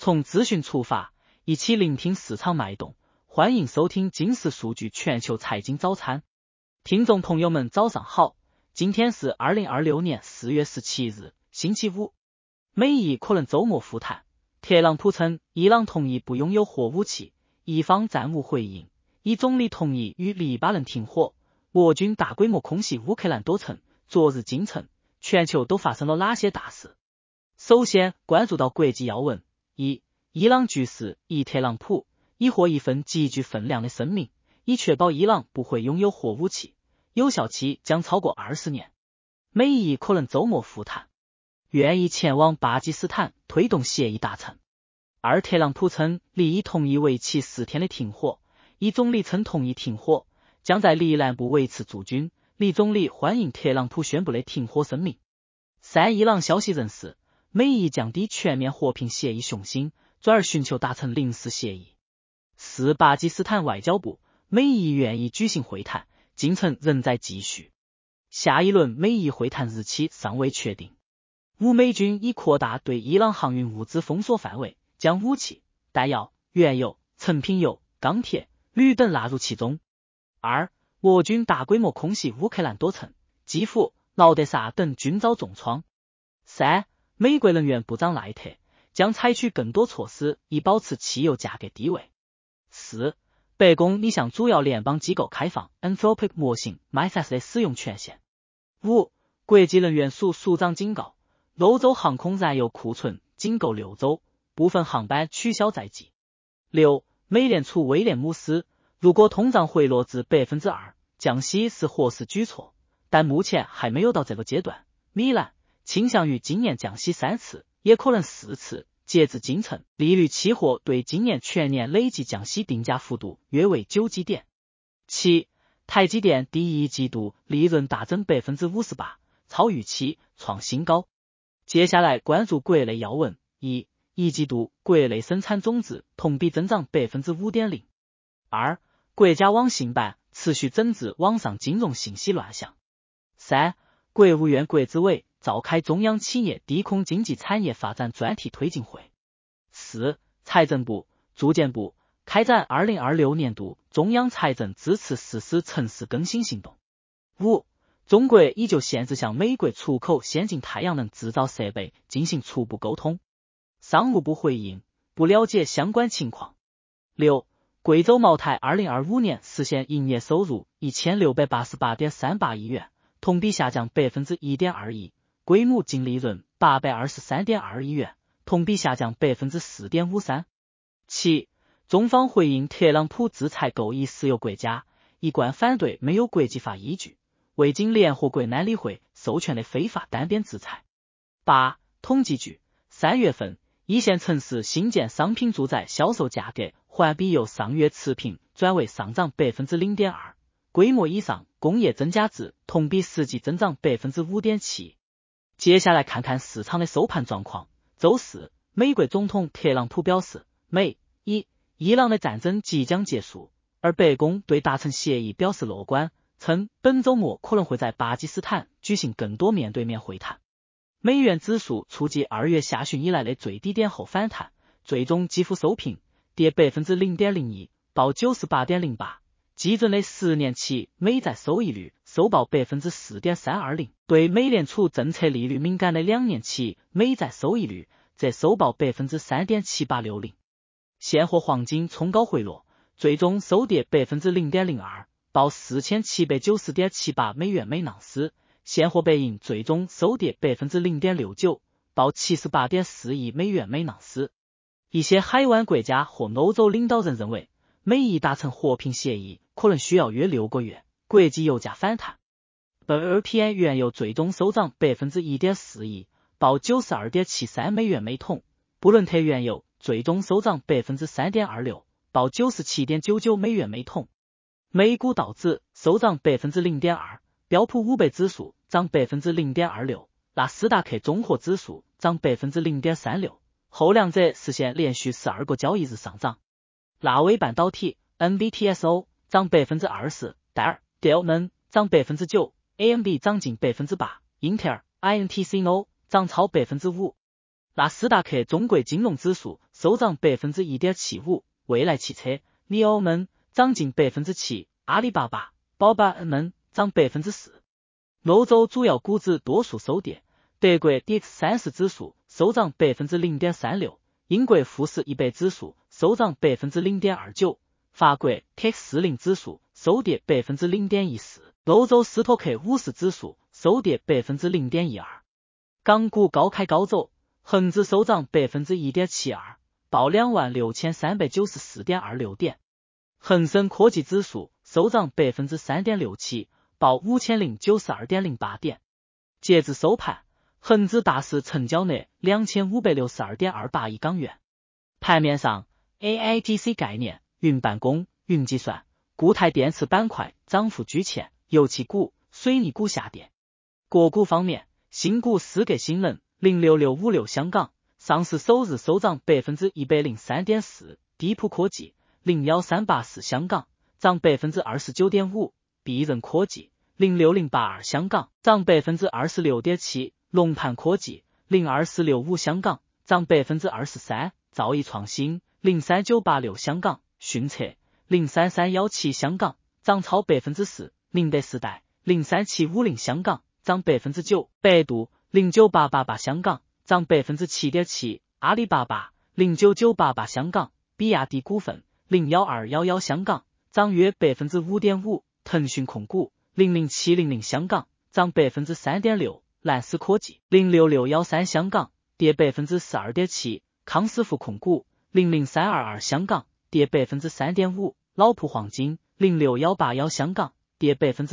从资讯出发，一起聆听市场脉动。欢迎收听金石数据全球财经早餐。听众朋友们早上好，今天是2026年4月17日，星期五。美伊可能周末复谈，特朗普称伊朗同意不拥有核武器，伊方暂无回应。伊总理同意与黎巴嫩停火，俄军大规模空袭乌克兰多城。昨日今晨，全球都发生了哪些大事？首先关注到国际要闻。一、伊朗局势以特朗普已获一份极具分量的声明，以确保伊朗不会拥有核武器，有效期将超过20年。美伊可能周末复谈，愿意前往巴基斯坦推动协议达成。二、特朗普称利已同意为期4天的停火，伊总理称同意停火，将在黎南部维持驻军。黎总理欢迎特朗普宣布的停火声明。三、伊朗消息人士，美伊降低全面和平协议雄心，转而寻求达成临时协议。四、巴基斯坦外交部，美伊愿意举行会谈，进程仍在继续。下一轮美伊会谈日期尚未确定。五、美军已扩大对伊朗航运物资封锁范围，将武器、弹药、原油、成品油、钢铁、铝等纳入其中。二、俄军大规模空袭乌克兰多城，基辅、敖德萨等均遭重创。三、美国能源部长赖特将采取更多措施以保持汽油价格低位。四、白宫拟向主要联邦机构开放 Anthropic 模型 MySAS 的使用权限。五、国际能源署署长警告，欧洲航空燃油库存仅够6周，部分航班取消在即。六、美联储威廉姆斯，如果通胀回落至 2%， 降息是合适举措，但目前还没有到这个阶段。米兰倾向于今年降息3次，也可能4次。截至今晨，利率期货对今年全年累计降息定价幅度约为9基点。七、台积电第一季度利润大增 58%， 超预期，创新高。接下来关注国内要闻。一季度国内生产总值同比增长 5.0%。二、国家网信办持续整治网上金融信息乱象。三、国务院国资委召开中央企业低空经济产业发展专题推进会。四、财政部、住建部开展2026年度中央财政支持实施城市更新行动。五、中国已就限制向美国出口先进太阳能制造设备进行初步沟通，商务部回应不了解相关情况。六、贵州茅台2025年实现营业收入 1688.38 亿元，同比下降 1.2%， 规模净利润 823.2 亿元，同比下降 4.53%。七、中方回应特朗普制裁购以石油国家，一贯反对没有国际法依据，未经联合国安理会授权的非法单边制裁。八、统计局3月份一线城市新建商品住宅销售价格环比由上月持平转为上涨 0.2%， 规模以上工业增加值同比实际增长 5.7%。 接下来看看市场的收盘状况。周四，美国总统特朗普表示，伊朗的战争即将结束，而白宫对达成协议表示乐观，称本周末可能会在巴基斯坦举行更多面对面会谈。美元指数触及2月下旬以来的最低点后反弹，最终几乎收平，跌 0.01%， 报 98.08。 基准的10年期美债收益率收报 4.320%， 对美联储政策利率敏感的2年期美债收益率则收报 3.7860%。 现货黄金冲高回落，最终收跌 0.02%， 报 4790.78 美元每盎司。现货白银最终收跌 0.69%， 报 78.4 亿美元每盎司。一些海湾国家和欧洲领导人认为，美伊达成和平协议可能需要约6个月，国际油价反弹。WTI 原油最终收涨 1.4%， 报 92.73 美元每桶。布伦特原油最终收涨 3.26%， 报 97.99 美元每桶。美股道指收涨 0.2%， 标普500指数涨 0.26%， 纳斯达克综合指数涨 0.36%， 后两者实现连续12个交易日上涨。纳威半导体 NVTSO 涨 20%， 戴尔、德能涨 9%， AMD 涨近 8%， 英特尔、INTCNO 涨超 5%。 纳斯达克中国金融指数收涨 1.75%， 蔚来汽车、Neo 涨近 7%， 阿里巴巴、宝马涨 4%。欧洲主要股指多数收跌，德国 DAX30 指数收涨 0.36%， 英国富时100指数收涨 0.29%， 法国 CAC40 指数收跌 0.14%， 欧洲斯托克50指数收跌 0.12%。港股高开高走，恒指收涨 1.72%， 报 26,394.26 点。恒生科技指数收涨 3.67%， 报 5,092.08 点。截至收盘，恒指大市成交额 2,562.28 亿港元。盘面上 ，AIGC 概念、云办公、云计算、固态电池板块涨幅居前，油气股、水泥股下跌。个股方面，新股思格新能06656香港上市首日收涨 103.4%， 低普科技01384香港涨 29.5%， 必任科技06082香港涨 26.7%， 龙盘科技02465香港涨 23%， 兆易创新03986香港迅策03317香港涨超 4%， 宁德时代03750香港涨 9%， 百度09888香港涨 7.7%， 阿里巴巴09988香港，比亚迪股份01211香港涨约 5.5%， 腾讯控股00700香港涨 3.6%， 蓝思科技06613香港跌 12.7%， 康师傅控股00322香港跌 3.5%， 老普黄金06181香港跌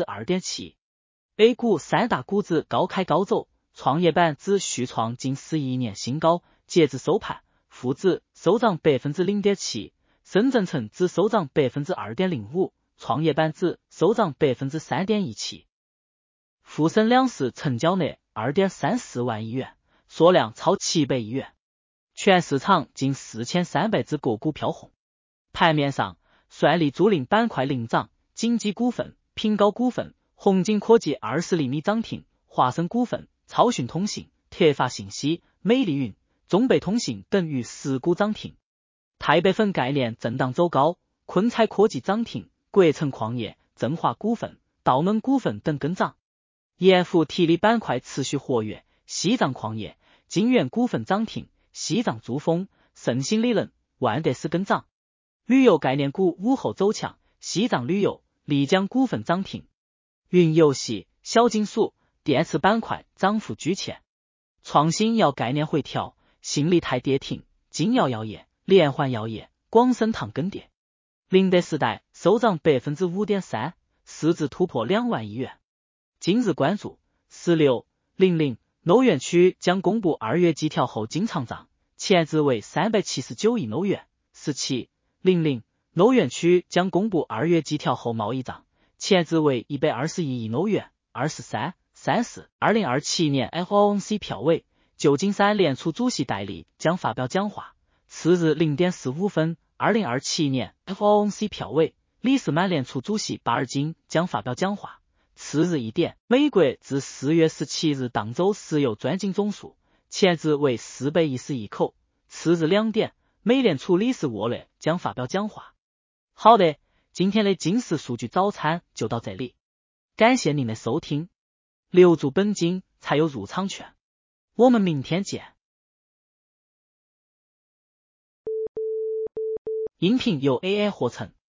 2.7%。A 股三大股指高开高走，创业板指续创近11年新高，截至收盘，沪指收涨 0.7%， 深圳成指收涨 2.05%， 创业板指收涨 3.17%。沪深两市成交额 2.34 万亿元，缩量超700亿元，全市场近4300只个股飘红。盘面上，算力租赁板块领涨，景基股份、平高股份、红景科技20厘米涨停，华生股份、超讯通信、铁发信息、美丽云、中北通信等逾10股涨停。太白粉概念震荡走高，昆彩科技涨停，国城矿业、振华股份、道能股份等跟涨。盐湖提锂板块持续活跃，西藏矿业、金源股份涨停，西藏珠峰、盛兴理能、万德斯跟涨。旅游概念股午后走强，西藏旅游、丽江股份涨停。云游戏、小金属、电池板块涨幅居前。创新药概念回调，信利泰跌停，金耀药业、联环药业、广生堂跟跌。宁德时代收涨 5.3%， 市值突破2万亿元。今日关注1600欧元区将公布2月季调后经常账，前值为379亿欧元。1700欧元区将公布2月季调后贸易账，前值为121亿欧元。23/34/2027年 FOMC 票委，旧金山联储主席戴利将发表讲话。次日0点45分，2027年 FOMC 票委，里斯曼联储主席巴尔金将发表讲话。次日1点，美国自4月17日当周石油钻井总数前值为410亿口。次日2点，美联储理事沃勒将发表讲话。好的，今天的金石数据早餐就到这里，感谢您的收听，留住本金才有入场券，我们明天见。音频由 AI 合成，